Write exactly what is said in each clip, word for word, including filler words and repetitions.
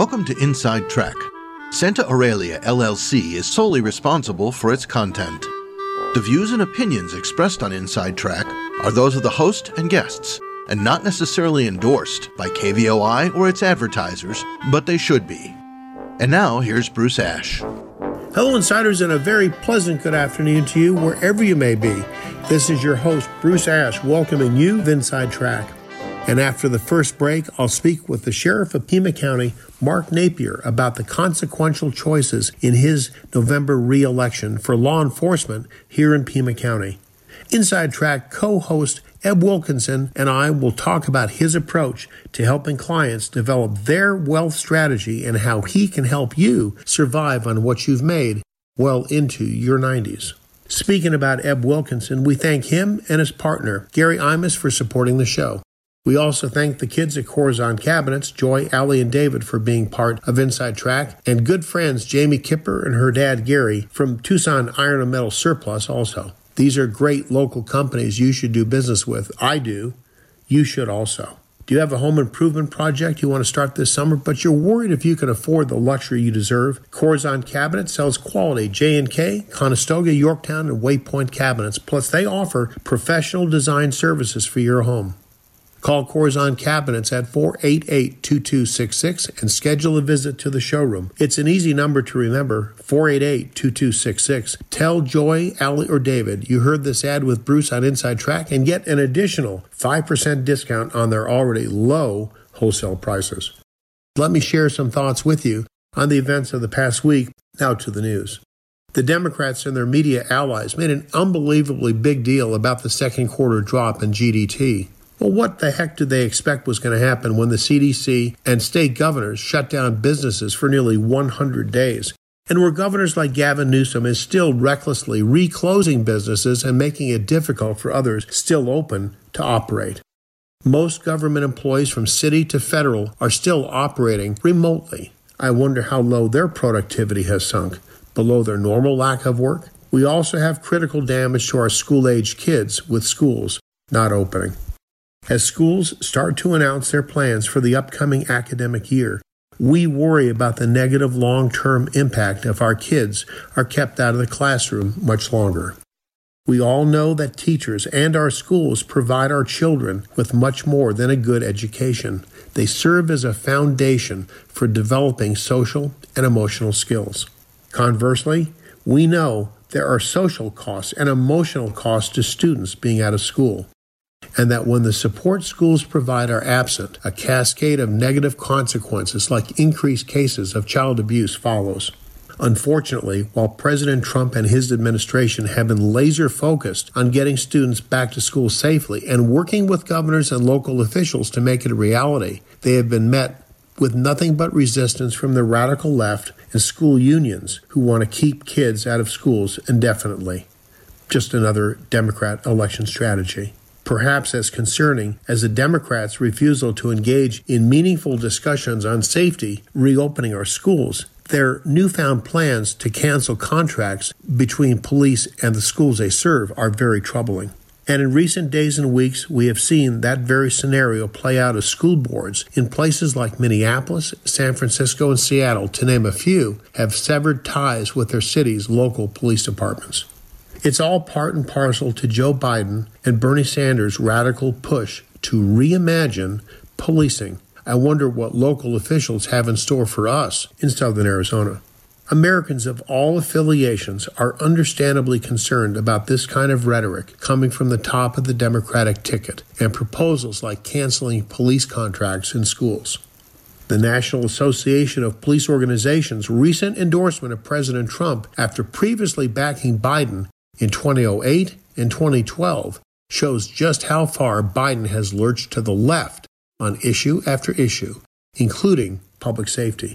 Welcome to Inside Track. Santa Aurelia L L C is solely responsible for its content. The views and opinions expressed on Inside Track are those of the host and guests, and not necessarily endorsed by K V O I or its advertisers, but they should be. And now, here's Bruce Ash. Hello, Insiders, and a very pleasant good afternoon to you wherever you may be. This is your host, Bruce Ash, welcoming you to Inside Track. And after the first break, I'll speak with the Sheriff of Pima County, Mark Napier, about the consequential choices in his November re-election for law enforcement here in Pima County. Inside Track co-host Eb Wilkinson and I will talk about his approach to helping clients develop their wealth strategy and how he can help you survive on what you've made well into your nineties. Speaking about Eb Wilkinson, we thank him and his partner, Gary Imus, for supporting the show. We also thank the kids at Corazon Cabinets, Joy, Allie, and David, for being part of Inside Track, and good friends Jamie Kipper and her dad Gary from Tucson Iron and Metal Surplus also. These are great local companies you should do business with. I do. You should also. Do you have a home improvement project you want to start this summer, but you're worried if you can afford the luxury you deserve? Corazon Cabinets sells quality J and K, Conestoga, Yorktown, and Waypoint cabinets. Plus, they offer professional design services for your home. Call Corazon Cabinets at four eight eight, two two six six and schedule a visit to the showroom. It's an easy number to remember, four eight eight, two two six six. Tell Joy, Allie, or David you heard this ad with Bruce on Inside Track and get an additional five percent discount on their already low wholesale prices. Let me share some thoughts with you on the events of the past week. Now to the news. The Democrats and their media allies made an unbelievably big deal about the second quarter drop in G D P. Well, what the heck did they expect was going to happen when the C D C and state governors shut down businesses for nearly one hundred days, and where governors like Gavin Newsom is still recklessly reclosing businesses and making it difficult for others still open to operate? Most government employees from city to federal are still operating remotely. I wonder how low their productivity has sunk, below their normal lack of work. We also have critical damage to our school-aged kids with schools not opening. As schools start to announce their plans for the upcoming academic year, we worry about the negative long-term impact if our kids are kept out of the classroom much longer. We all know that teachers and our schools provide our children with much more than a good education. They serve as a foundation for developing social and emotional skills. Conversely, we know there are social costs and emotional costs to students being out of school, and that when the support schools provide are absent, a cascade of negative consequences like increased cases of child abuse follows. Unfortunately, while President Trump and his administration have been laser focused on getting students back to school safely and working with governors and local officials to make it a reality, they have been met with nothing but resistance from the radical left and school unions who want to keep kids out of schools indefinitely. Just another Democrat election strategy. Perhaps as concerning as the Democrats' refusal to engage in meaningful discussions on safety reopening our schools, their newfound plans to cancel contracts between police and the schools they serve are very troubling. And in recent days and weeks, we have seen that very scenario play out as school boards in places like Minneapolis, San Francisco, and Seattle, to name a few, have severed ties with their city's local police departments. It's all part and parcel to Joe Biden and Bernie Sanders' radical push to reimagine policing. I wonder what local officials have in store for us in southern Arizona. Americans of all affiliations are understandably concerned about this kind of rhetoric coming from the top of the Democratic ticket and proposals like canceling police contracts in schools. The National Association of Police Organizations' recent endorsement of President Trump after previously backing Biden in twenty oh eight and twenty twelve shows just how far Biden has lurched to the left on issue after issue, including public safety.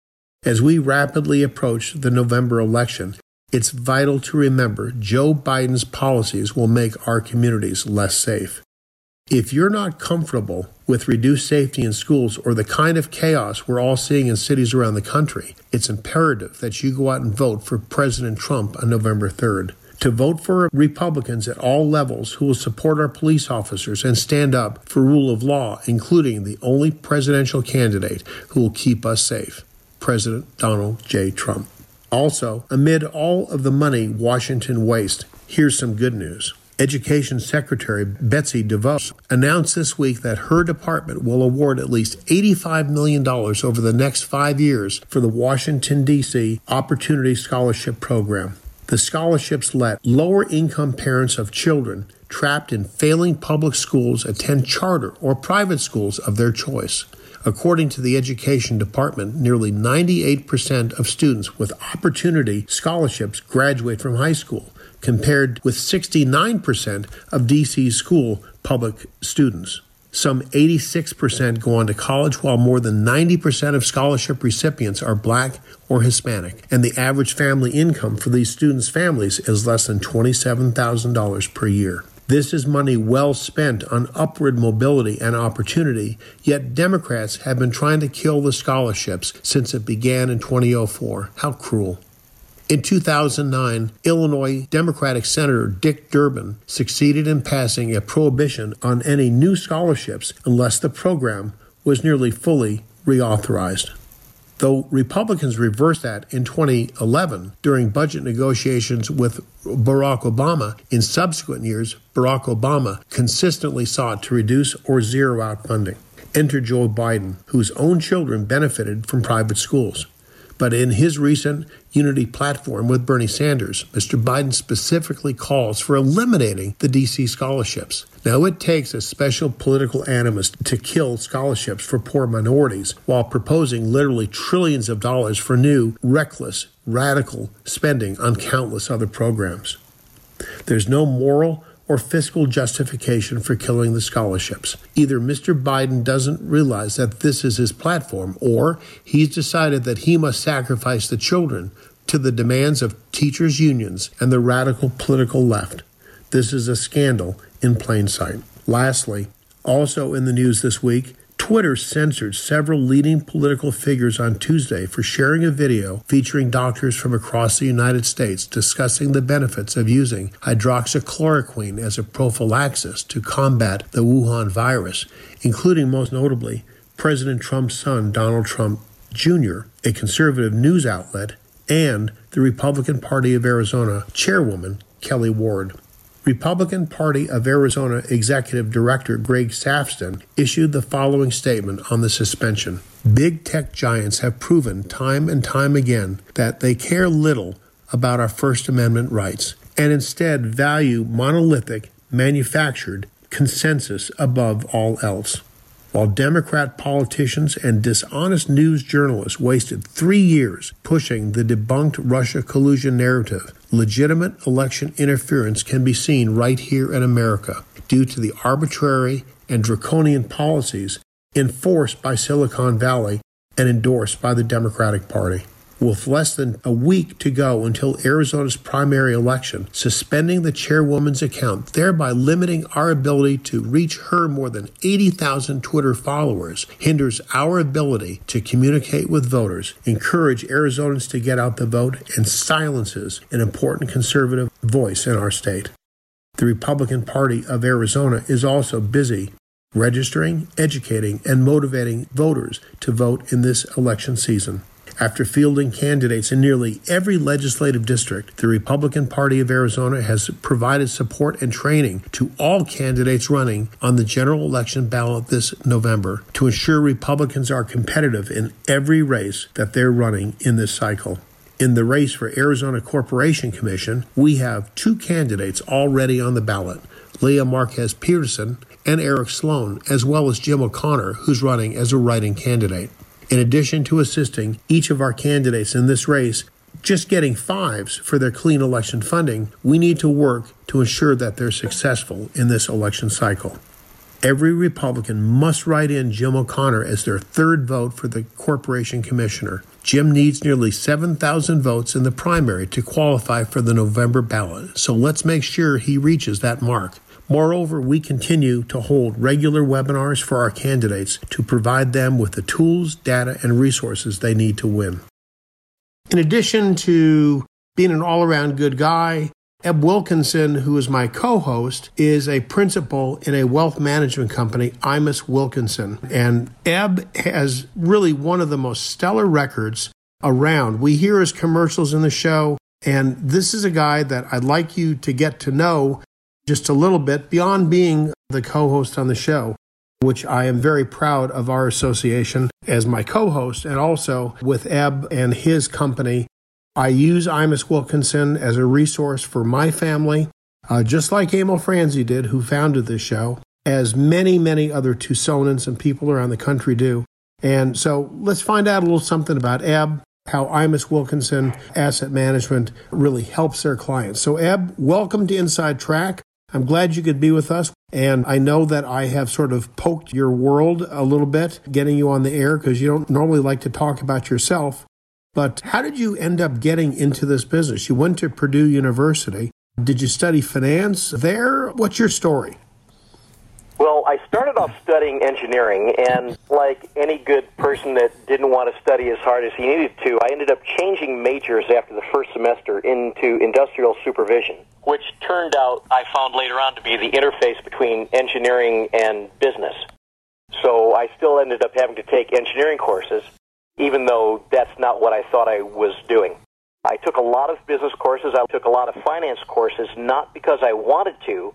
As we rapidly approach the November election, it's vital to remember Joe Biden's policies will make our communities less safe. If you're not comfortable with reduced safety in schools or the kind of chaos we're all seeing in cities around the country, it's imperative that you go out and vote for President Trump on November third. to vote for Republicans at all levels who will support our police officers and stand up for rule of law, including the only presidential candidate who will keep us safe, President Donald J. Trump. Also, amid all of the money Washington wastes, here's some good news. Education Secretary Betsy DeVos announced this week that her department will award at least eighty-five million dollars over the next five years for the Washington, D C Opportunity Scholarship Program. The scholarships let lower-income parents of children trapped in failing public schools attend charter or private schools of their choice. According to the Education Department, nearly ninety-eight percent of students with Opportunity Scholarships graduate from high school, compared with sixty-nine percent of D C's school public students. Some eighty-six percent go on to college, while more than ninety percent of scholarship recipients are Black or Hispanic, and the average family income for these students' families is less than twenty-seven thousand dollars per year. This is money well spent on upward mobility and opportunity, yet Democrats have been trying to kill the scholarships since it began in two thousand four. How cruel. In two thousand nine, Illinois Democratic Senator Dick Durbin succeeded in passing a prohibition on any new scholarships unless the program was nearly fully reauthorized. Though Republicans reversed that in twenty eleven during budget negotiations with Barack Obama, in subsequent years, Barack Obama consistently sought to reduce or zero out funding. Enter Joe Biden, whose own children benefited from private schools. But in his recent unity platform with Bernie Sanders, Mister Biden specifically calls for eliminating the D C scholarships. Now, it takes a special political animus to kill scholarships for poor minorities while proposing literally trillions of dollars for new, reckless, radical spending on countless other programs. There's no moral or fiscal justification for killing the scholarships. Either Mister Biden doesn't realize that this is his platform, or he's decided that he must sacrifice the children to the demands of teachers' unions and the radical political left. This is a scandal in plain sight. Lastly, also in the news this week, Twitter censored several leading political figures on Tuesday for sharing a video featuring doctors from across the United States discussing the benefits of using hydroxychloroquine as a prophylaxis to combat the Wuhan virus, including most notably President Trump's son, Donald Trump Junior, a conservative news outlet, and the Republican Party of Arizona chairwoman, Kelly Ward. Republican Party of Arizona Executive Director Greg Safston issued the following statement on the suspension. Big tech giants have proven time and time again that they care little about our First Amendment rights and instead value monolithic, manufactured consensus above all else. While Democrat politicians and dishonest news journalists wasted three years pushing the debunked Russia collusion narrative, legitimate election interference can be seen right here in America due to the arbitrary and draconian policies enforced by Silicon Valley and endorsed by the Democratic Party. With less than a week to go until Arizona's primary election, suspending the chairwoman's account, thereby limiting our ability to reach her more than eighty thousand Twitter followers, hinders our ability to communicate with voters, encourage Arizonans to get out the vote, and silences an important conservative voice in our state. The Republican Party of Arizona is also busy registering, educating, and motivating voters to vote in this election season. After fielding candidates in nearly every legislative district, the Republican Party of Arizona has provided support and training to all candidates running on the general election ballot this November to ensure Republicans are competitive in every race that they're running in this cycle. In the race for Arizona Corporation Commission, we have two candidates already on the ballot, Leah Marquez Peterson and Eric Sloan, as well as Jim O'Connor, who's running as a write-in candidate. In addition to assisting each of our candidates in this race, just getting fives for their clean election funding, we need to work to ensure that they're successful in this election cycle. Every Republican must write in Jim O'Connor as their third vote for the Corporation Commissioner. Jim needs nearly seven thousand votes in the primary to qualify for the November ballot, so let's make sure he reaches that mark. Moreover, we continue to hold regular webinars for our candidates to provide them with the tools, data, and resources they need to win. In addition to being an all-around good guy Eb Wilkinson, who is my co-host, is a principal in a wealth management company, Imus Wilkinson. And Eb has really one of the most stellar records around. We hear his commercials in the show, and this is a guy that I'd like you to get to know just a little bit beyond being the co-host on the show, which I am very proud of our association as my co-host, and also with Eb and his company. I use Imus Wilkinson as a resource for my family, uh, just like Emil Franzi did, who founded this show, as many, many other Tucsonans and people around the country do. And so let's find out a little something about Eb, how Imus Wilkinson Asset Management really helps their clients. So Eb, welcome to Inside Track. I'm glad you could be with us. And I know that I have sort of poked your world a little bit, getting you on the air, because you don't normally like to talk about yourself. But how did you end up getting into this business? You went to Purdue University. Did you study finance there? What's your story? Well, I started off studying engineering, and like any good person that didn't want to study as hard as he needed to, I ended up changing majors after the first semester into industrial supervision, which turned out, I found later on, to be the interface between engineering and business. So I still ended up having to take engineering courses, even though that's not what I thought I was doing. I took a lot of business courses. I took a lot of finance courses, not because I wanted to,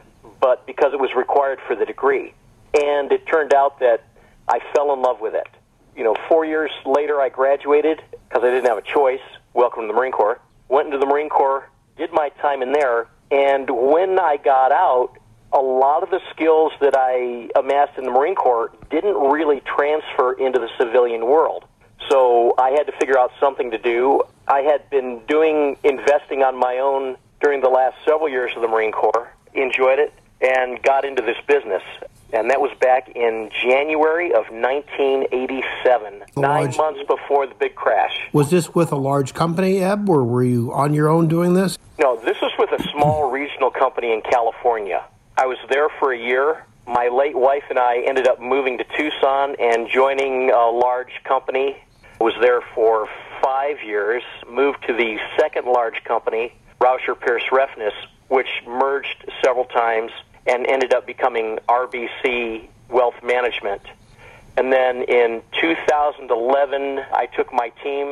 but because it was required for the degree. And it turned out that I fell in love with it. You know, four years later, I graduated because I didn't have a choice. Welcome to the Marine Corps. Went into the Marine Corps, did my time in there, and when I got out, a lot of the skills that I amassed in the Marine Corps didn't really transfer into the civilian world. So I had to figure out something to do. I had been doing investing on my own during the last several years of the Marine Corps, enjoyed it, and got into this business. And that was back in January of nineteen eighty-seven, nine months before the big crash. Was this with a large company, Eb, or were you on your own doing this? No, this was with a small regional company in California. I was there for a year. My late wife and I ended up moving to Tucson and joining a large company. I was there for five years, moved to the second large company, Rauscher Pierce Refness, which merged several times and ended up becoming R B C Wealth Management. And then in two thousand eleven, I took my team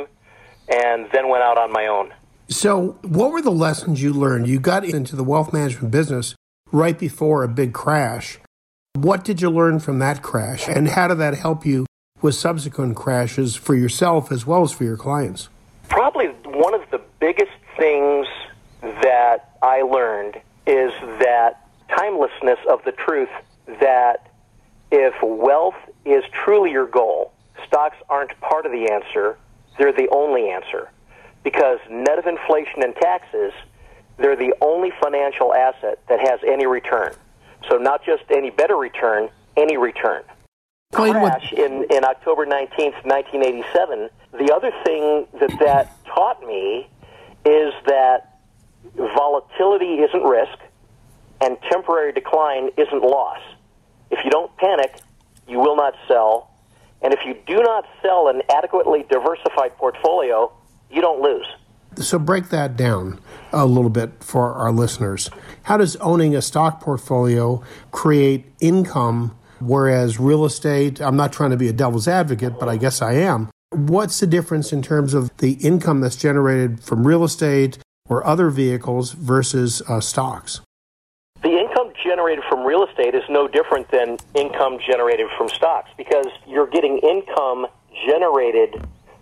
and then went out on my own. So what were the lessons you learned? You got into the wealth management business right before a big crash. What did you learn from that crash, and how did that help you with subsequent crashes for yourself as well as for your clients? Probably one of the biggest things that I learned is that timelessness of the truth that if wealth is truly your goal, stocks aren't part of the answer, they're the only answer. Because net of inflation and taxes, they're the only financial asset that has any return. So not just any better return, any return. Crash in, in October nineteenth, nineteen eighty-seven, the other thing that that taught me is that volatility isn't risk and temporary decline isn't loss. If you don't panic, you will not sell. And if you do not sell an adequately diversified portfolio, you don't lose. So break that down a little bit for our listeners. How does owning a stock portfolio create income, whereas real estate, I'm not trying to be a devil's advocate, but I guess I am. What's the difference in terms of the income that's generated from real estate or other vehicles versus uh, stocks? The income generated from real estate is no different than income generated from stocks, because you're getting income generated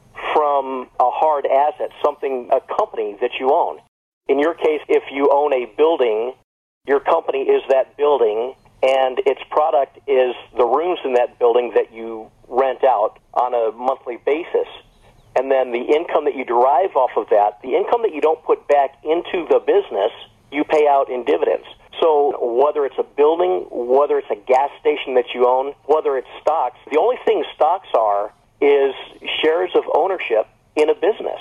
from a hard asset, something, a company that you own. In your case, if you own a building, your company is that building, and its product is the rooms in that building that you rent out on a monthly basis. And then the income that you derive off of that, the income that you don't put back into the business, you pay out in dividends. So whether it's a building, whether it's a gas station that you own, whether it's stocks, the only thing stocks are is shares of ownership in a business.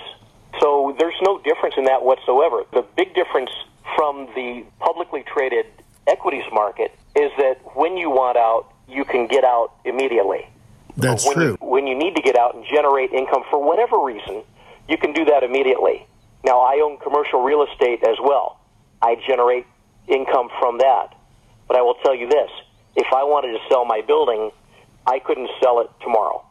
So there's no difference in that whatsoever. The big difference from the publicly traded equities market is that when you want out, you can get out immediately. That's when true. You, when you need to get out and generate income for whatever reason, you can do that immediately. Now, I own commercial real estate as well. I generate income from that. But I will tell you this, if I wanted to sell my building, I couldn't sell it tomorrow.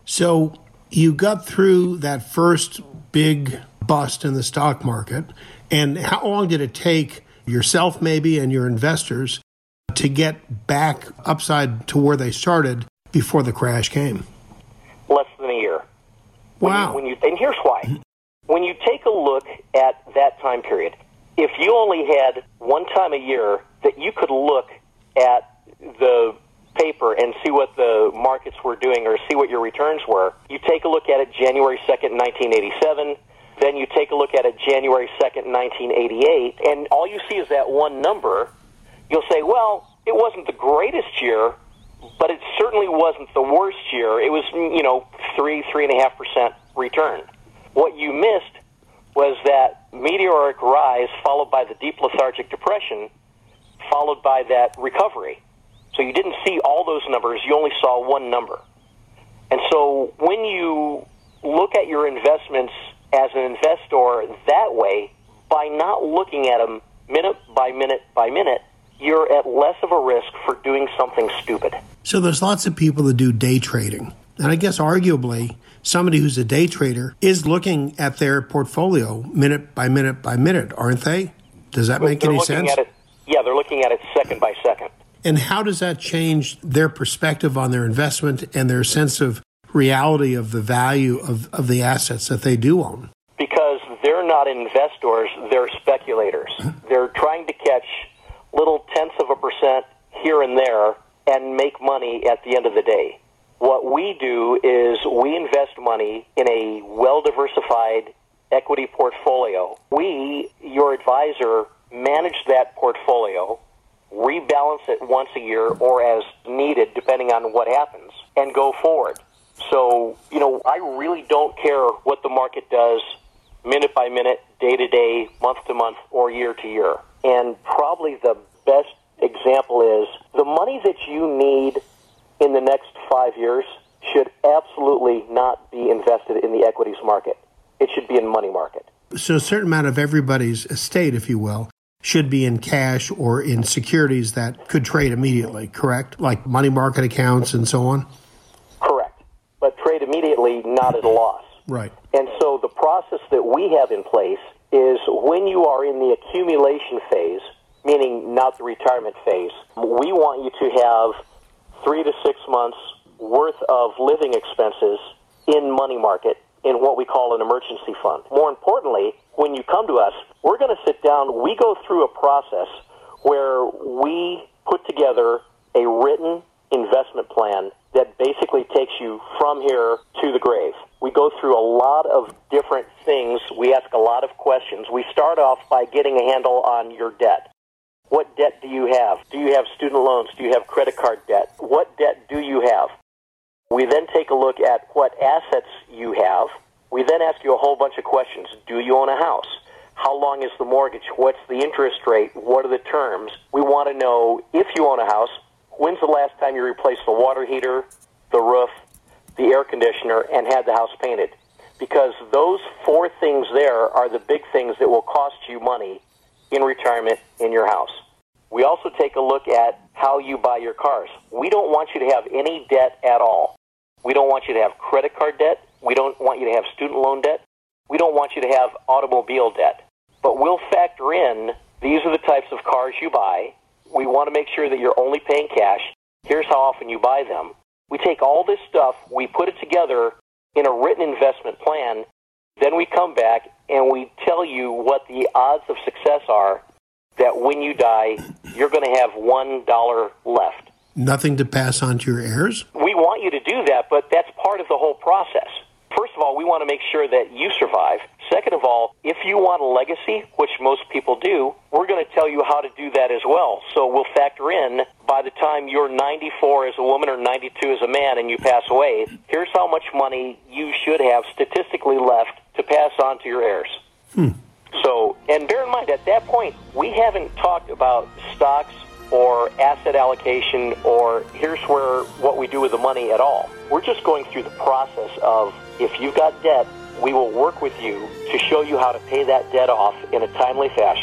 So you got through that first big bust in the stock market, and how long did it take yourself maybe and your investors to get back upside to where they started before the crash came? Less than a year. When Wow. You, when you, and here's why. When you take a look at that time period, if you only had one time a year that you could look at the paper and see what the markets were doing or see what your returns were, you take a look at it January second, nineteen eighty-seven, then you take a look at it January second, nineteen eighty-eight, and all you see is that one number, you'll say, well, it wasn't the greatest year, but it certainly wasn't the worst year. It was, you know, three, three and a half percent return. What you missed was that meteoric rise followed by the deep lethargic depression, followed by that recovery. So you didn't see all those numbers, you only saw one number. And so when you look at your investments as an investor that way, by not looking at them minute by minute by minute, you're at less of a risk for doing something stupid. So there's lots of people that do day trading. And I guess arguably somebody who's a day trader is looking at their portfolio minute by minute by minute, aren't they? Does that make they're any looking sense? At it, yeah, they're looking at it second by second. And how does that change their perspective on their investment and their sense of reality of the value of, of the assets that they do own? Because they're not investors, they're speculators. They're trying to catch little tenths of a percent here and there and make money at the end of the day. What we do is we invest money in a well-diversified equity portfolio. We, your advisor, manage that portfolio, rebalance it once a year or as needed depending on what happens, and go forward. So, you know, I really don't care what the market does minute by minute, day to day, month to month, or year to year. And probably the best example is the money that you need in the next five years should absolutely not be invested in the equities market. It should be in money market. So a certain amount of everybody's estate, if you will, should be in cash or in securities that could trade immediately, correct? Like money market accounts and so on? Correct. But trade immediately, not at a loss. Right. And so the process that we have in place is when you are in the accumulation phase, meaning not the retirement phase, we want you to have three to six months worth of living expenses in money market in what we call an emergency fund. More importantly, when you come to us, we're going to sit down, we go through a process where we put together a written investment plan that basically takes you from here to the grave. We go through a lot of different things. We ask a lot of questions. We start off by getting a handle on your debt. What debt do you have? Do you have student loans? Do you have credit card debt? What debt do you have? We then take a look at what assets you have. We then ask you a whole bunch of questions. Do you own a house? How long is the mortgage? What's the interest rate? What are the terms? We want to know if you own a house, when's the last time you replaced the water heater, the roof, the air conditioner, and had the house painted? Because those four things there are the big things that will cost you money in retirement in your house. We also take a look at how you buy your cars. We don't want you to have any debt at all. We don't want you to have credit card debt. We don't want you to have student loan debt. We don't want you to have automobile debt. But we'll factor in, these are the types of cars you buy. We want to make sure that you're only paying cash. Here's how often you buy them. We take all this stuff, we put it together in a written investment plan, then we come back and we tell you what the odds of success are that when you die, you're going to have one dollar left. Nothing to pass on to your heirs? We want you to do that, but that's part of the whole process. First of all, we want to make sure that you survive. Second of all, if you want a legacy, which most people do, we're going to tell you how to do that as well. So we'll factor in, by the time you're ninety-four as a woman or ninety-two as a man and you pass away, here's how much money you should have statistically left to pass on to your heirs. Hmm. So, and bear in mind, at that point, we haven't talked about stocks or asset allocation or here's where what we do with the money at all. We're just going through the process of, if you've got debt, we will work with you to show you how to pay that debt off in a timely fashion.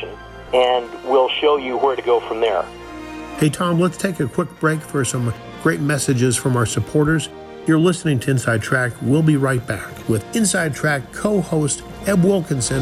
and we'll show you where to go from there. Hey, Tom, let's take a quick break for some great messages from our supporters. You're listening to Inside Track. We'll be right back with Inside Track co-host Eb Wilkinson.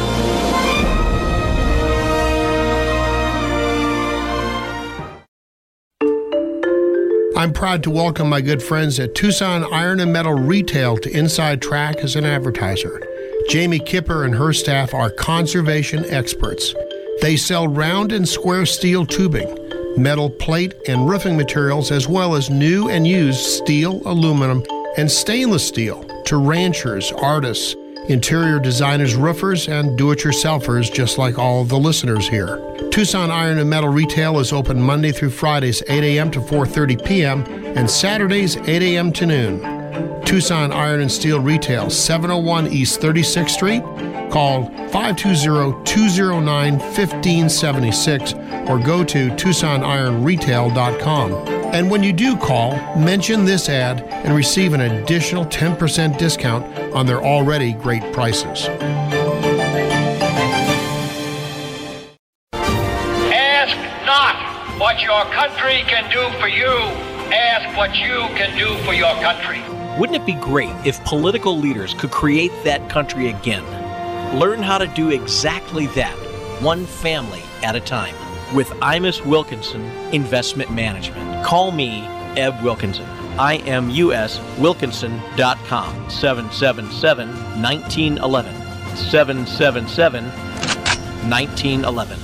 I'm proud to welcome my good friends at Tucson Iron and Metal Retail to Inside Track as an advertiser. Jamie Kipper and her staff are conservation experts. They sell round and square steel tubing, metal plate and roofing materials, as well as new and used steel, aluminum, and stainless steel to ranchers, artists, interior designers, roofers, and do-it-yourselfers, just like all of the listeners here. Tucson Iron and Metal Retail is open Monday through Fridays, eight a.m. to four thirty p.m., and Saturdays, eight a.m. to noon. Tucson Iron and Steel Retail, seven oh one East thirty-sixth Street. Call five two zero, two zero nine, one five seven six or go to tucson iron retail dot com. And when you do call, mention this ad and receive an additional ten percent discount on their already great prices. Ask not what your country can do for you. Ask what you can do for your country. Wouldn't it be great if political leaders could create that country again? Learn how to do exactly that, one family at a time, with Imus Wilkinson Investment Management. Call me, Eb Wilkinson. I M U S Wilkinson dot com, seven seven seven, one nine one one, seven seven seven, one nine one one.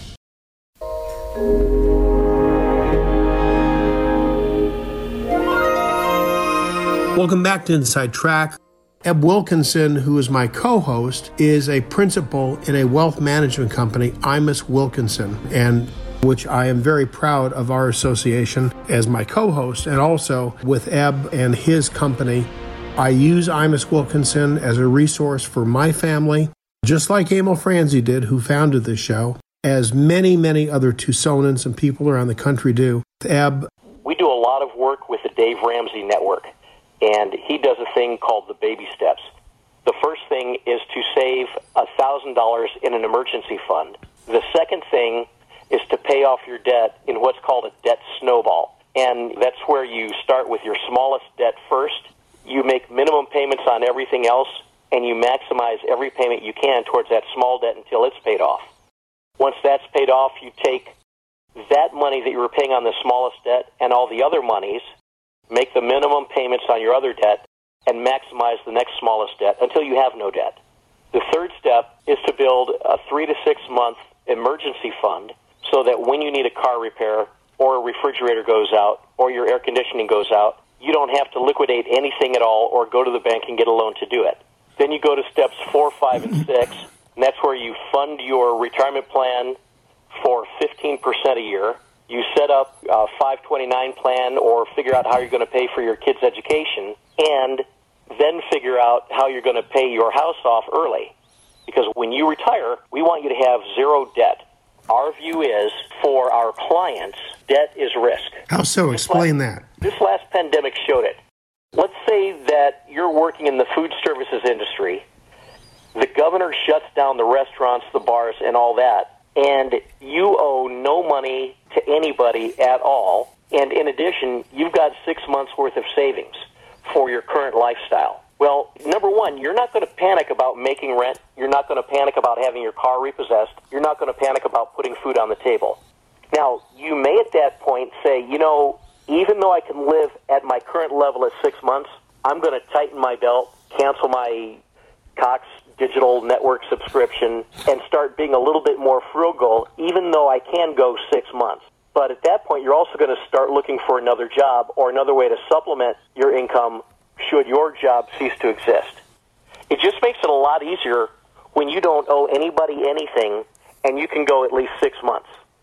Welcome back to Inside Track. Eb Wilkinson, who is my co-host, is a principal in a wealth management company, Imus Wilkinson, and which I am very proud of our association as my co-host, and also with Eb and his company. I use Imus Wilkinson as a resource for my family, just like Emil Franzi did, who founded this show, as many, many other Tucsonans and people around the country do. Eb, we do a lot of work with the Dave Ramsey Network, and he does a thing called the baby steps. The first thing is to save one thousand dollars in an emergency fund. The second thing is to pay off your debt in what's called a debt snowball. And that's where you start with your smallest debt first. You make minimum payments on everything else, and you maximize every payment you can towards that small debt until it's paid off. Once that's paid off, you take that money that you were paying on the smallest debt and all the other monies, make the minimum payments on your other debt, and maximize the next smallest debt until you have no debt. The third step is to build a three to six month emergency fund so that when you need a car repair or a refrigerator goes out or your air conditioning goes out, you don't have to liquidate anything at all or go to the bank and get a loan to do it. Then you go to steps four, five, and six, and that's where you fund your retirement plan for fifteen percent a year. You set up a five twenty-nine plan or figure out how you're going to pay for your kids' education, and then figure out how you're going to pay your house off early. Because when you retire, we want you to have zero debt. Our view is, for our clients, debt is risk. How so? Explain this last, that. This last pandemic showed it. Let's say that you're working in the food services industry. The governor shuts down the restaurants, the bars, and all that, and you owe no money to anybody at all. And in addition, you've got six months' worth of savings for your current lifestyle. Well, number one, you're not going to panic about making rent. You're not going to panic about having your car repossessed. You're not going to panic about putting food on the table. Now, you may at that point say, you know, even though I can live at my current level at six months, I'm going to tighten my belt, cancel my Cox Digital Network subscription, and start being a little bit more frugal, even though I can go six months. But at that point, you're also going to start looking for another job or another way to supplement your income should your job cease to exist. It just makes it a lot easier when you don't owe anybody anything and you can go at least six months.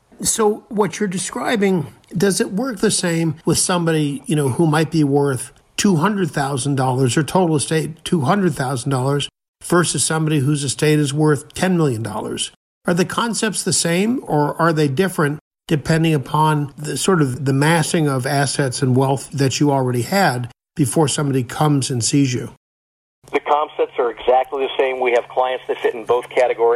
So what you're describing, does it work the same with somebody, you know, who might be worth two hundred thousand dollars or total estate two hundred thousand dollars versus somebody whose estate is worth ten million dollars? Are the concepts the same, or are they different depending upon the sort of the massing of assets and wealth that you already had before somebody comes and sees you? The concepts are exactly the same. We have clients that fit in both categories.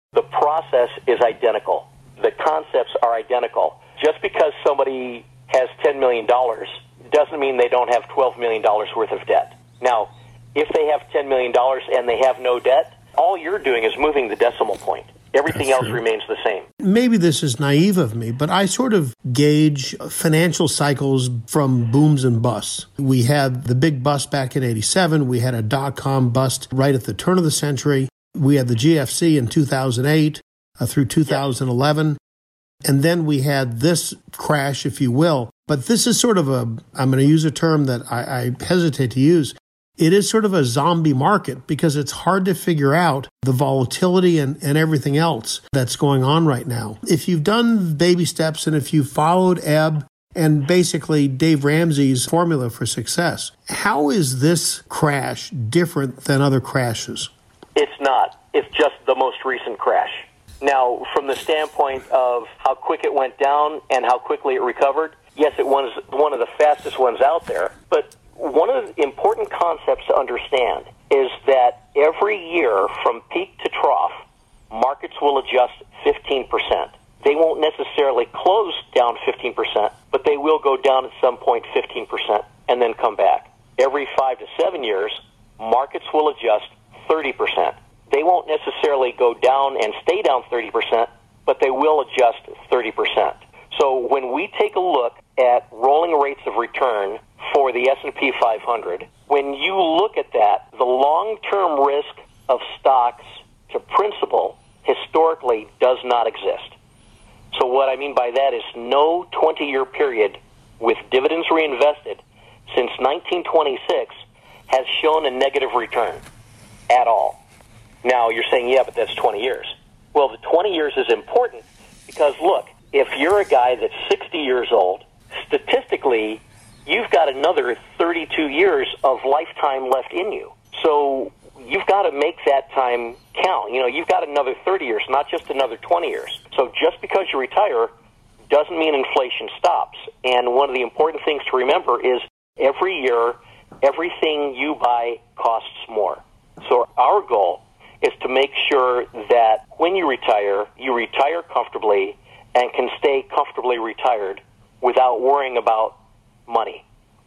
The process is identical. The concepts are identical. Just because somebody has ten million dollars doesn't mean they don't have twelve million dollars worth of debt. Now, if they have ten million dollars and they have no debt, all you're doing is moving the decimal point. Everything That's else true. remains the same. Maybe this is naive of me, but I sort of gauge financial cycles from booms and busts. We had the big bust back in eighty-seven. We had a dot-com bust right at the turn of the century. We had the G F C in two thousand eight uh, through two thousand eleven. And then we had this crash, if you will. But this is sort of a, I'm going to use a term that I, I hesitate to use. It is sort of a zombie market because it's hard to figure out the volatility and, and everything else that's going on right now. If you've done baby steps and if you've followed Ebb and basically Dave Ramsey's formula for success, how is this crash different than other crashes? It's not. It's just the most recent crash. Now, from the standpoint of how quick it went down and how quickly it recovered, yes, it was one of the fastest ones out there. But one of the important concepts to understand is that every year from peak to trough, markets will adjust fifteen percent. They won't necessarily close down fifteen percent, but they will go down at some point fifteen percent and then come back. Every five to seven years, markets will adjust thirty percent. They won't necessarily go down and stay down thirty percent, but they will adjust thirty percent. So when we take a look at rolling rates of return for the S and P five hundred, when you look at that, the long-term risk of stocks to principal historically does not exist. So what I mean by that is no twenty-year period with dividends reinvested since nineteen twenty-six has shown a negative return at all. Now, you're saying, yeah, but that's twenty years. Well, the twenty years is important because, look, if you're a guy that's sixty years old, statistically, you've got another thirty-two years of lifetime left in you. So you've got to make that time count. You know, you've got another thirty years, not just another twenty years. So just because you retire doesn't mean inflation stops. And one of the important things to remember is every year, everything you buy costs more. So our goal is to make sure that when you retire, you retire comfortably and can stay comfortably retired without worrying about money.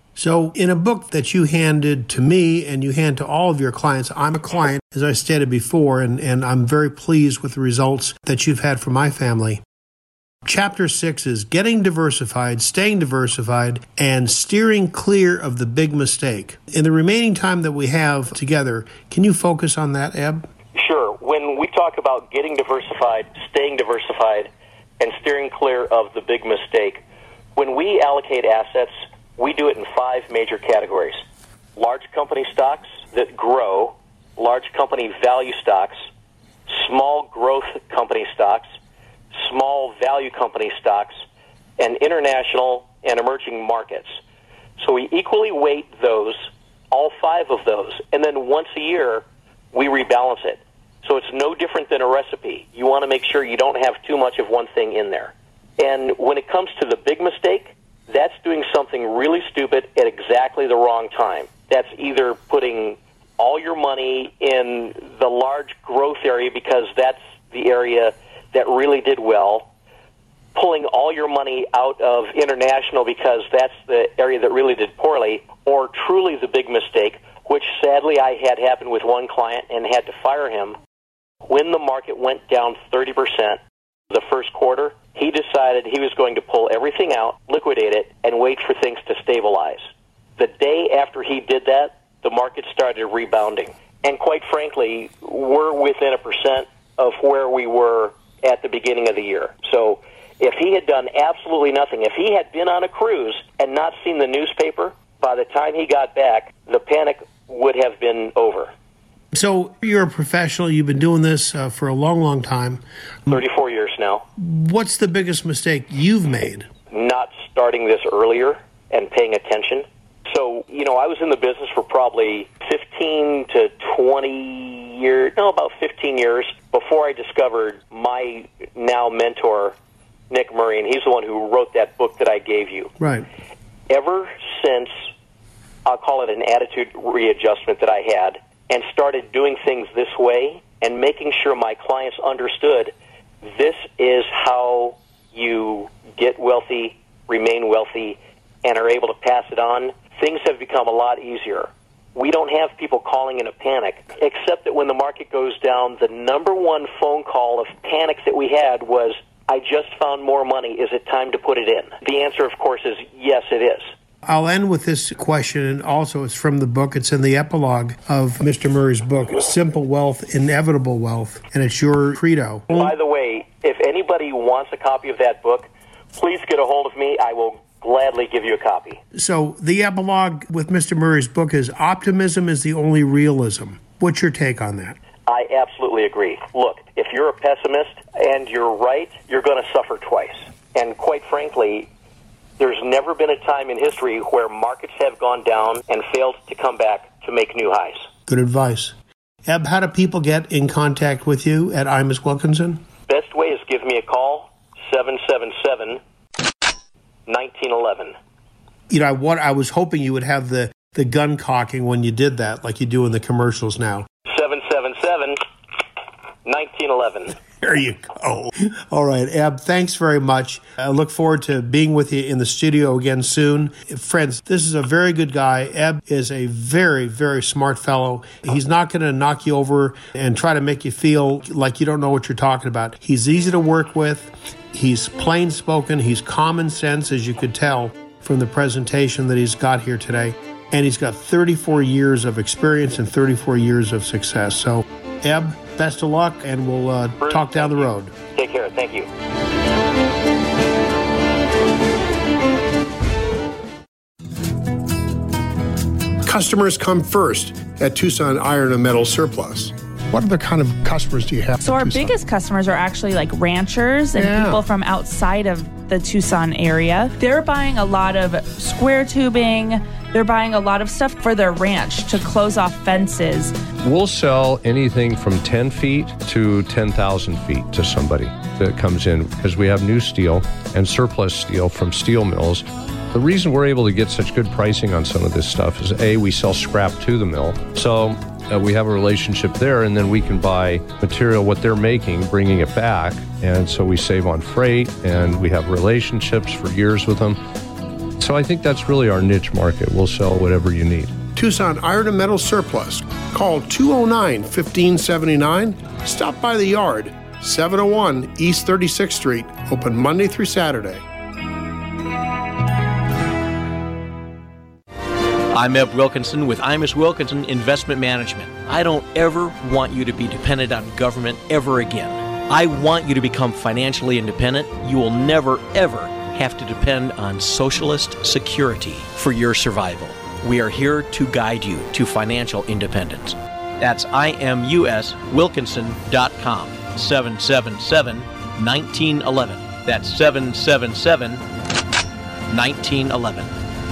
So in a book that you handed to me and you hand to all of your clients, I'm a client, as I stated before, and, and I'm very pleased with the results that you've had for my family. Chapter six is Getting Diversified, Staying Diversified, and Steering Clear of the Big Mistake. In the remaining time that we have together, can you focus on that, Ebb? Sure. When we talk about getting diversified, staying diversified, and steering clear of the big mistake, when we allocate assets, we do it in five major categories. Large company stocks that grow, large company value stocks, small growth company stocks, small value company stocks, and international and emerging markets. So we equally weight those, all five of those, and then once a year, we rebalance it. So it's no different than a recipe. You want to make sure you don't have too much of one thing in there. And when it comes to the big mistake, that's doing something really stupid at exactly the wrong time. That's either putting all your money in the large growth area because that's the area that really did well, pulling all your money out of international because that's the area that really did poorly, or truly the big mistake, which sadly I had happen with one client and had to fire him. When the market went down thirty percent the first quarter, he decided he was going to pull everything out, liquidate it, and wait for things to stabilize. The day after he did that, the market started rebounding. And quite frankly, we're within a percent of where we were at the beginning of the year. So if he had done absolutely nothing, if he had been on a cruise and not seen the newspaper, by the time he got back, the panic would have been over. So you're a professional. You've been doing this uh, for a long, long time. thirty-four years now. What's the biggest mistake you've made? Not starting this earlier and paying attention. So, you know, I was in the business for probably fifteen to twenty years, no, about fifteen years before I discovered my now mentor, Nick Murray, and he's the one who wrote that book that I gave you. Right. Ever since, I'll call it an attitude readjustment that I had, and started doing things this way, and making sure my clients understood this is how you get wealthy, remain wealthy, and are able to pass it on, things have become a lot easier. We don't have people calling in a panic, except that when the market goes down, the number one phone call of panics that we had was, I just found more money. Is it time to put it in? The answer, of course, is yes, it is. I'll end with this question, and also it's from the book. It's in the epilogue of Mister Murray's book, Simple Wealth, Inevitable Wealth, and it's your credo. By the way, if anybody wants a copy of that book, please get a hold of me. I will gladly give you a copy. So the epilogue with Mister Murray's book is optimism is the only realism. What's your take on that? I absolutely agree. Look, if you're a pessimist and you're right, you're going to suffer twice. And quite frankly, there's never been a time in history where markets have gone down and failed to come back to make new highs. Good advice. Eb, how do people get in contact with you at Imus Wilkinson? Best way is give me a call, seven seven seven, nineteen eleven. You know, what I was hoping you would have the, the gun cocking when you did that, like you do in the commercials now. seven seven seven, nineteen eleven. There you go. All right, Eb, thanks very much. I look forward to being with you in the studio again soon. Friends, this is a very good guy. Eb is a very, very smart fellow. He's not going to knock you over and try to make you feel like you don't know what you're talking about. He's easy to work with. He's plain spoken. He's common sense, as you could tell from the presentation that he's got here today. And he's got thirty-four years of experience and thirty-four years of success. So, Eb, best of luck, and we'll uh, Bruce, talk down the road. Take care. Thank you. Customers come first at Tucson Iron and Metal Surplus. What other kind of customers do you have? So our Tucson? biggest customers are actually like ranchers and yeah. people from outside of the Tucson area. They're buying a lot of square tubing. They're buying a lot of stuff for their ranch to close off fences. We'll sell anything from ten feet to ten thousand feet to somebody that comes in because we have new steel and surplus steel from steel mills. The reason we're able to get such good pricing on some of this stuff is, A, we sell scrap to the mill. So uh, we have a relationship there, and then we can buy material, what they're making, bringing it back. And so we save on freight, and we have relationships for years with them. So I think that's really our niche market. We'll sell whatever you need. Tucson Iron and Metal Surplus. Call two oh nine, fifteen seventy-nine. Stop by the yard, seven oh one East thirty-sixth Street. Open Monday through Saturday. I'm Eb Wilkinson with Imus Wilkinson Investment Management. I don't ever want you to be dependent on government ever again. I want you to become financially independent. You will never, ever have to depend on socialist security for your survival. We are here to guide you to financial independence. That's I M U S Wilkinson dot com, seven seven seven, nineteen eleven. That's seven seven seven, nineteen eleven.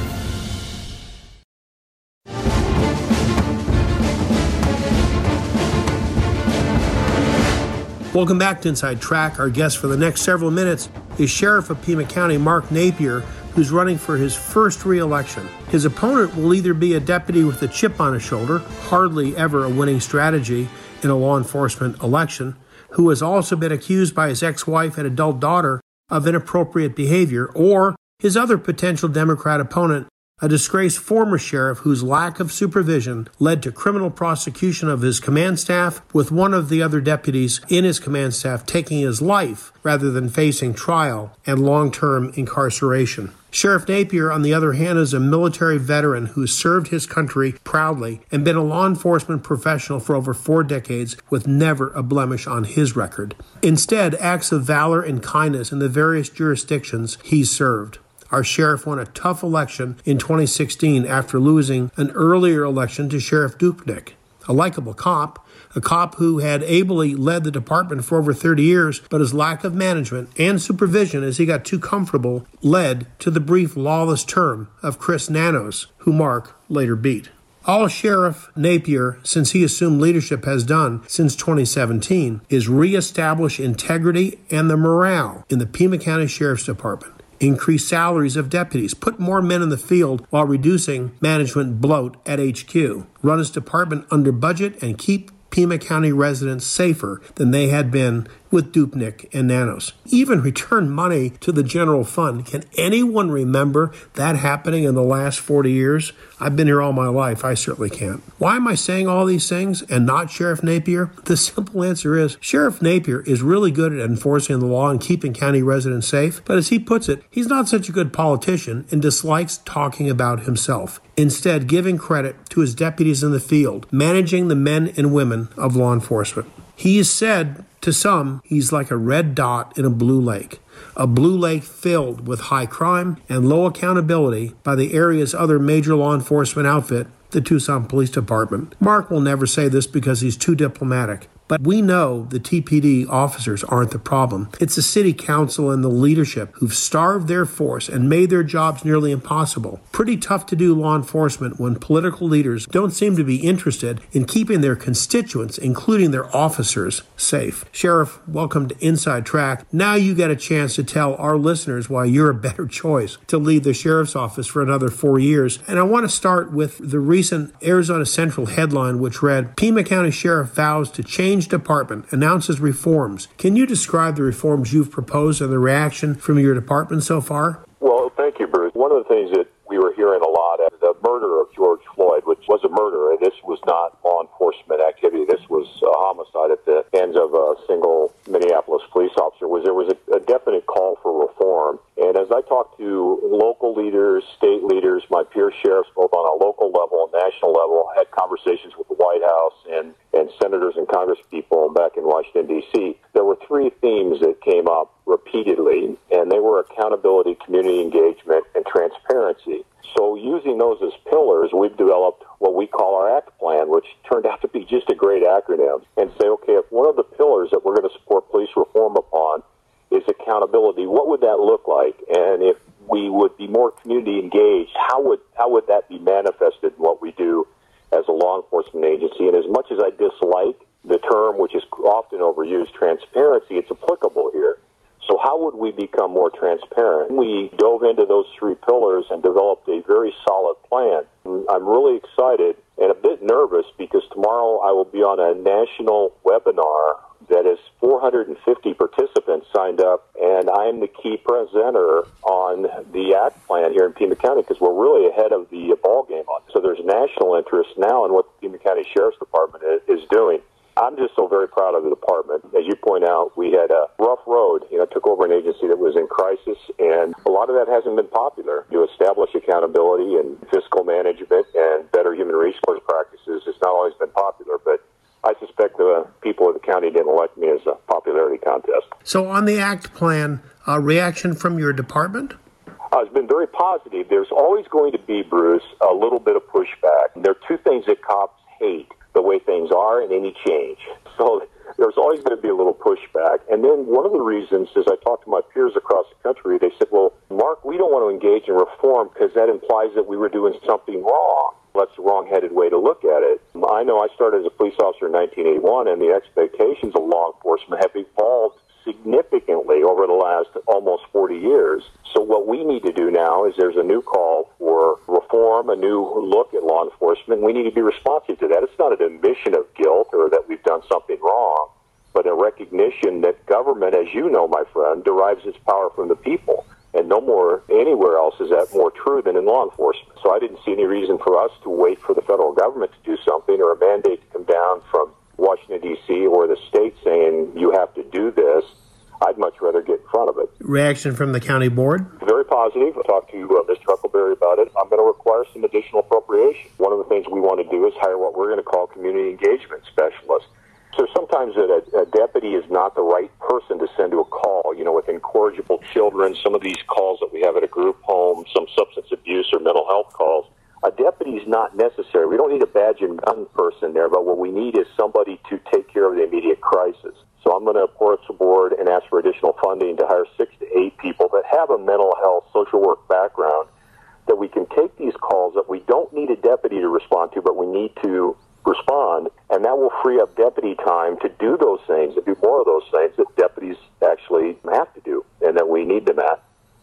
Welcome back to Inside Track. Our guest for the next several minutes is Sheriff of Pima County, Mark Napier, who's running for his first re-election. His opponent will either be a deputy with a chip on his shoulder, hardly ever a winning strategy in a law enforcement election, who has also been accused by his ex-wife and adult daughter of inappropriate behavior, or his other potential Democrat opponent, a disgraced former sheriff whose lack of supervision led to criminal prosecution of his command staff, with one of the other deputies in his command staff taking his life rather than facing trial and long-term incarceration. Sheriff Napier, on the other hand, is a military veteran who served his country proudly and been a law enforcement professional for over four decades with never a blemish on his record. Instead, acts of valor and kindness in the various jurisdictions he's served. Our sheriff won a tough election in twenty sixteen after losing an earlier election to Sheriff Dupnick, a likable cop, a cop who had ably led the department for over thirty years, but his lack of management and supervision as he got too comfortable led to the brief lawless term of Chris Nanos, who Mark later beat. All Sheriff Napier, since he assumed leadership, has done since twenty seventeen is reestablish integrity and the morale in the Pima County Sheriff's Department. Increase salaries of deputies, put more men in the field while reducing management bloat at H Q, run his department under budget, and keep Pima County residents safer than they had been with Dupnik and Nanos. Even return money to the general fund. Can anyone remember that happening in the last forty years? I've been here all my life. I certainly can't. Why am I saying all these things and not Sheriff Napier? The simple answer is Sheriff Napier is really good at enforcing the law and keeping county residents safe, but as he puts it, he's not such a good politician and dislikes talking about himself. Instead, giving credit to his deputies in the field, managing the men and women of law enforcement. He is said to some, he's like a red dot in a blue lake, a blue lake filled with high crime and low accountability by the area's other major law enforcement outfit, the Tucson Police Department. Mark will never say this because he's too diplomatic. But we know the T P D officers aren't the problem. It's the city council and the leadership who've starved their force and made their jobs nearly impossible. Pretty tough to do law enforcement when political leaders don't seem to be interested in keeping their constituents, including their officers, safe. Sheriff, welcome to Inside Track. Now you get a chance to tell our listeners why you're a better choice to lead the sheriff's office for another four years. And I want to start with the recent Arizona Central headline, which read, Pima County Sheriff vows to change department, announces reforms. Can you describe the reforms you've proposed and the reaction from your department so far? Well, thank you, Bruce. One of the things that we were hearing a lot of, the murder of George Floyd, which was a murder, and this was not law enforcement activity. This was a homicide at the hands of a single Minneapolis police officer. Was there was a, a definite call for reform. And as I talked to local leaders, state leaders, my peer sheriffs, both on a local level and national level, I had conversations with the White House and, and senators and congresspeople back in Washington, D C, there were three themes that came up repeatedly, and they were accountability, community engagement, and transparency. So using those as pillars, we've developed what we call our ACT plan, which turned out to be just a great acronym, and say, okay, if one of the pillars that we're going to support police reform upon is accountability, what would that look like? And if we would be more community engaged, how would how would that be manifested in what we do as a law enforcement agency? And as much as I dislike the term, which is often overused, transparency, it's applicable here. So how would we become more transparent? We dove into those three pillars and developed a very solid plan. I'm really excited and a bit nervous because tomorrow I will be on a national webinar that is four hundred fifty participants signed up, and I'm the key presenter on the ACT plan here in Pima County because we're really ahead of the ball game on it. So there's national interest now in what the Pima County Sheriff's Department is doing. I'm just so very proud of the department. As you point out, we had a rough road. You know, took over an agency that was in crisis, and a lot of that hasn't been popular. To establish accountability and fiscal management and better human resource practices has not always been popular, but I suspect the people of the county didn't elect me as a popularity contest. So on the ACT plan, a reaction from your department? Uh, it's been very positive. There's always going to be, Bruce, a little bit of pushback. There are two things that cops hate: the way things are and any change. So there's always going to be a little pushback. And then one of the reasons, as I talked to my peers across the country, they said, well, Mark, we don't want to engage in reform because that implies that we were doing something wrong. That's the wrong-headed way to look at it. I know I started as a police officer in nineteen eighty-one, and the expectations of law enforcement have evolved significantly over the last almost forty years. So what we need to do now is there's a new call for reform, a new look at law enforcement. We need to be responsive to that. It's not an admission of guilt or that we've done something wrong, but a recognition that government, as you know, my friend, derives its power from the people. And no more anywhere else is that more true than in law enforcement. So I didn't see any reason for us to wait for the federal government to do something or a mandate to come down from Washington, D C or the state saying you have to do this. I'd much rather get in front of it. Reaction from the county board? Very positive. I talked to uh, Mister Huckleberry about it. I'm going to require some additional appropriation. One of the things we want to do is hire what we're going to call community engagement specialists. So sometimes a, a deputy is not the right person to send to a call, you know, with incorrigible children, some of these calls that we have at a group home, some substance abuse or mental health calls. A deputy is not necessary. We don't need a badge and gun person there, but what we need is somebody to take care of the immediate crisis. So I'm going to approach the board and ask for additional funding to hire six to eight people that have a mental health, social work background, that we can take these calls that we don't need a deputy to respond to, but we need to respond, and that will free up deputy time to do those things, to do more of those things that deputies actually have to do and that we need them at.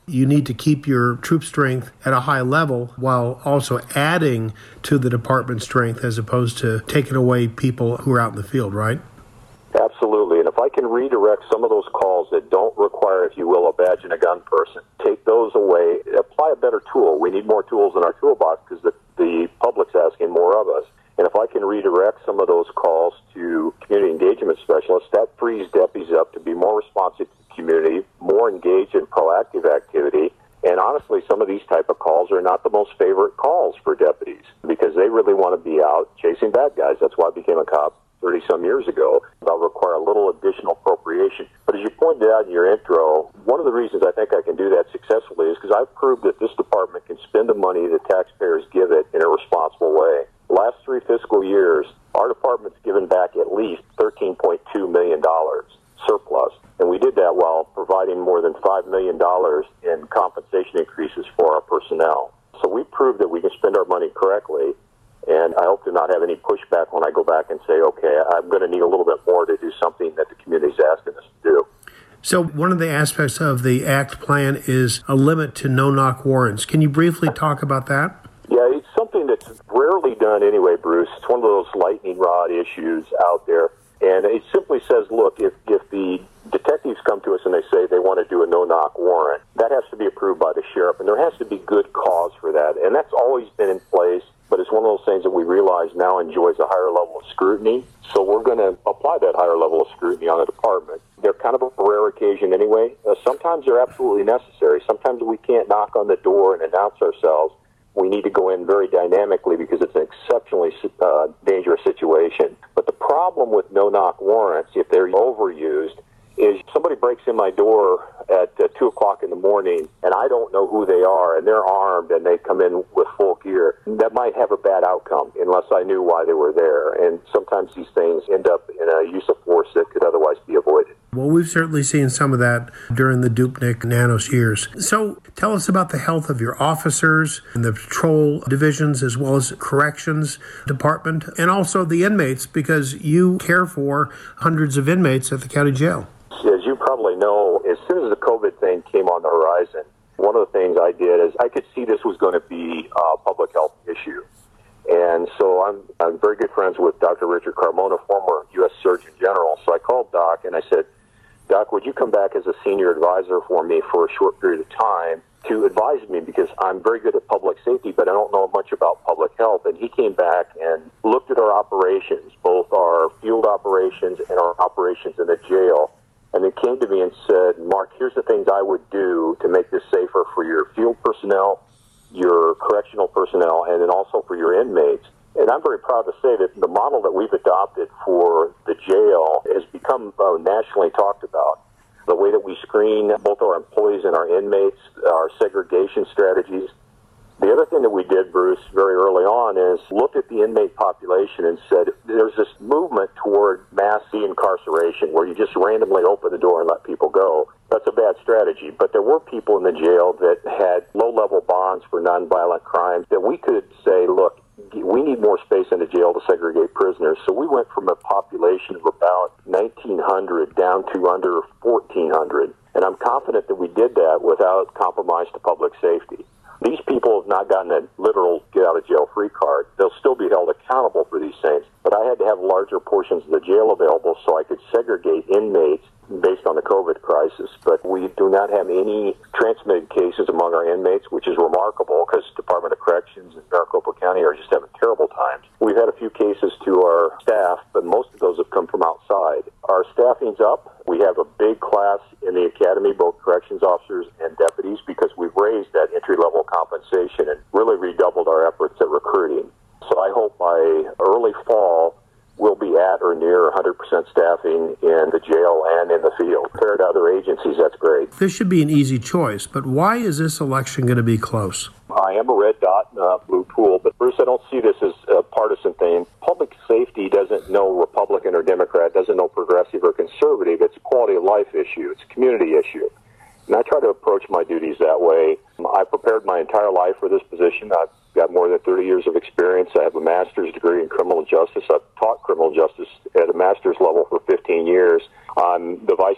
You need to keep your troop strength at a high level while also adding to the department's strength as opposed to taking away people who are out in the field, right? Absolutely. And if I can redirect some of those calls that don't require, if you will, a badge and a gun person, take those away, apply a better tool. We need more tools in our toolbox because the, the public's asking more of us. And if I can redirect some of those calls to community engagement specialists, that frees deputies up to be more responsive to the community, more engaged in proactive activity. And honestly, some of these type of calls are not the most favorite calls for deputies because they really want to be out chasing bad guys. That's why I became a cop thirty-some years ago. They'll require a little additional appropriation. But as you pointed out in your intro, one of the reasons I think I can do that successfully is because I've proved that this department can spend the money the taxpayers give it in a responsible way. The last three fiscal years, our department's given back at least thirteen point two million dollars surplus. And we did that while providing more than five million dollars in compensation increases for our personnel. So we proved that we can spend our money correctly. And I hope to not have any pushback when I go back and say, okay, I'm going to need a little bit more to do something that the community's asking us to do. So one of the aspects of the ACT plan is a limit to no-knock warrants. Can you briefly talk about that? Yeah, it's something that's rarely done anyway, Bruce. It's one of those lightning rod issues out there. And it simply says, look, if, if the detectives come to us and they say they want to do a no-knock warrant, that has to be approved by the sheriff. And there has to be good cause for that. And that's always been in place. But it's one of those things that we realize now enjoys a higher level of scrutiny. So we're going to apply that higher level of scrutiny on the department. They're kind of a rare occasion anyway. Uh, sometimes they're absolutely necessary. Sometimes we can't knock on the door and announce ourselves. We need to go in very dynamically because it's an exceptionally uh, dangerous situation. But the problem with no-knock warrants, if they're overused, is somebody breaks in my door at uh, two o'clock in the morning and I don't know who they are and they're armed and they come in with full gear. That might have a bad outcome unless I knew why they were there. And sometimes these things end up in a use of force that could otherwise be avoided. Well, we've certainly seen some of that during the Dupnik Nanos years. So tell us about the health of your officers and the patrol divisions as well as corrections department and also the inmates because you care for hundreds of inmates at the county jail. As you probably know, as soon as the COVID thing came on the horizon, one of the things I did is I could see this was going to be a public health issue. And so I'm, I'm very good friends with Doctor Richard Carmona, former U S Surgeon General. So I called Doc and I said, Doc, would you come back as a senior advisor for me for a short period of time to advise me because I'm very good at public safety, but I don't know much about public health. And he came back and looked at our operations, both our field operations and our operations in the jail. And then came to me and said, Mark, here's the things I would do to make this safer for your field personnel, your correctional personnel, and then also for your inmates. And I'm very proud to say that the model that we've adopted for the jail has become uh, nationally talked about. The way that we screen both our employees and our inmates, our segregation strategies. The other thing that we did, Bruce, very early on is looked at the inmate population and said there's this movement toward mass de-incarceration where you just randomly open the door and let people go. That's a bad strategy. But there were people in the jail that had low-level bonds for nonviolent crimes that we could say, look, we need more space in the jail to segregate prisoners. So we went from a population of about nineteen hundred down to under fourteen hundred. And I'm confident that we did that without compromise to public safety. These people have not gotten a literal get-out-of-jail-free card. They'll still be held accountable for these things. But I had to have larger portions of the jail available so I could segregate inmates based on the COVID crisis. But we do not have any transmitted cases among our inmates, which is remarkable because Department of Corrections in Maricopa County are just having terrible times. We've had a few cases to our staff, but most of those have come from outside. Our staffing's up. We have a big class in the academy, both corrections officers and deputies, because we've raised that entry-level compensation and really redoubled our efforts at recruiting. So I hope by early fall, we'll be at or near one hundred percent staffing in the jail and in the field. Compared to other agencies, that's great. This should be an easy choice, but why is this election going to be close? I am a red dot in a blue pool, but Bruce, I don't see this as a partisan thing. Public safety doesn't know Republican or Democrat, doesn't know progressive or conservative. It's a quality of life issue. It's a community issue. And I try to approach my duties that way. I prepared my entire life for this position. I've got more than thirty years of experience. I have a master's degree in criminal justice. I've taught criminal justice at a master's level for fifteen years. I'm the vice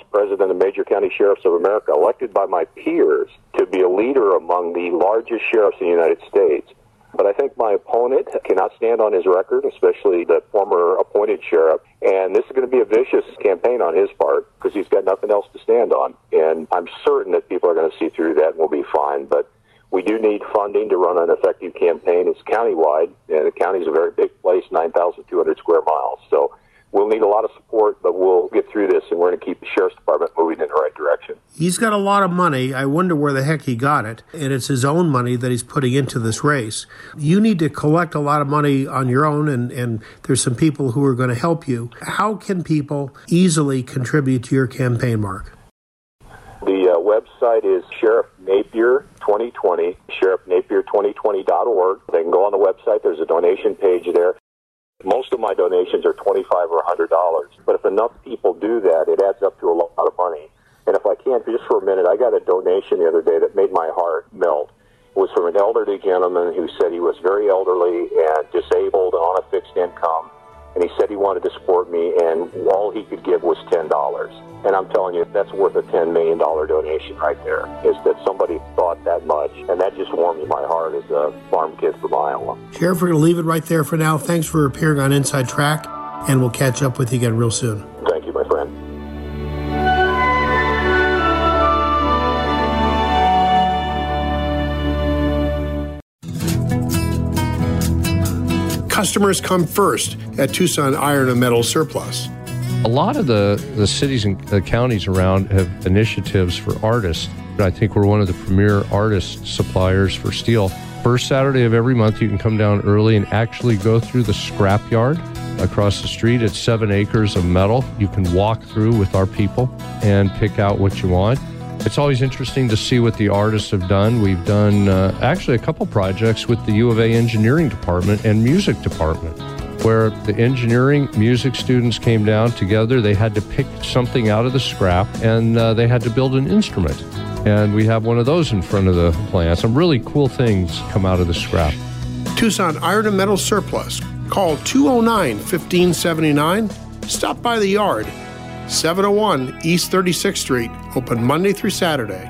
president of Major County Sheriffs of America, elected by my peers to be a leader among the largest sheriffs in the United States. But I think my opponent cannot stand on his record, especially the former appointed sheriff. And this is going to be a vicious campaign on his part because he's got nothing else to stand on. And I'm certain that people are going to see through that and we'll be fine. But we do need funding to run an effective campaign. It's countywide, and the county is a very big place, nine thousand two hundred square miles. So we'll need a lot of support, but we'll get through this, and we're going to keep the Sheriff's Department moving in the right direction. He's got a lot of money. I wonder where the heck he got it. And it's his own money that he's putting into this race. You need to collect a lot of money on your own, and, and there's some people who are going to help you. How can people easily contribute to your campaign, Mark? The uh, website is Sheriff Napier twenty twenty, sheriff napier twenty twenty dot org. They can go on the website. There's a donation page there. Most of my donations are twenty-five dollars or one hundred dollars. But if enough people do that, it adds up to a lot of money. And if I can, just for a minute, I got a donation the other day that made my heart melt. It was from an elderly gentleman who said he was very elderly and disabled and on a fixed income. And he said he wanted to support me, and all he could give was ten dollars. And I'm telling you, that's worth a ten million dollars donation right there, is that somebody thought that much. And that just warmed my heart as a farm kid from Iowa. Sheriff, we're going to leave it right there for now. Thanks for appearing on Inside Track, and we'll catch up with you again real soon. Thank you, my friend. Customers come first at Tucson Iron and Metal Surplus. A lot of the, the cities and the counties around have initiatives for artists. I think we're one of the premier artist suppliers for steel. First Saturday of every month, you can come down early and actually go through the scrap yard across the street. It's seven acres of metal. You can walk through with our people and pick out what you want. It's always interesting to see what the artists have done. We've done uh, actually a couple projects with the U of A engineering department and music department, where the engineering music students came down together. They had to pick something out of the scrap, and uh, they had to build an instrument. And we have one of those in front of the plant. Some really cool things come out of the scrap. Tucson Iron and Metal Surplus. Call two oh nine, fifteen seventy-nine. Stop by the yard. seven oh one East thirty-sixth Street. Open Monday through Saturday.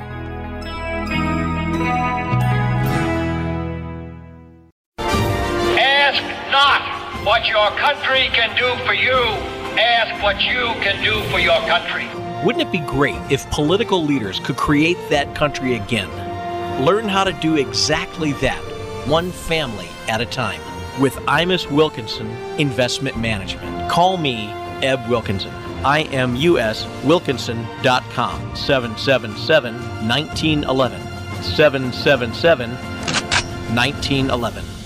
Ask not what your country can do for you. Ask what you can do for your country. Wouldn't it be great if political leaders could create that country again? Learn how to do exactly that, one family at a time, with Imus Wilkinson Investment Management. Call me, Eb Wilkinson. I M U S Wilkinson dot com, seven seven seven, one nine one one, seven seven seven, one nine one one.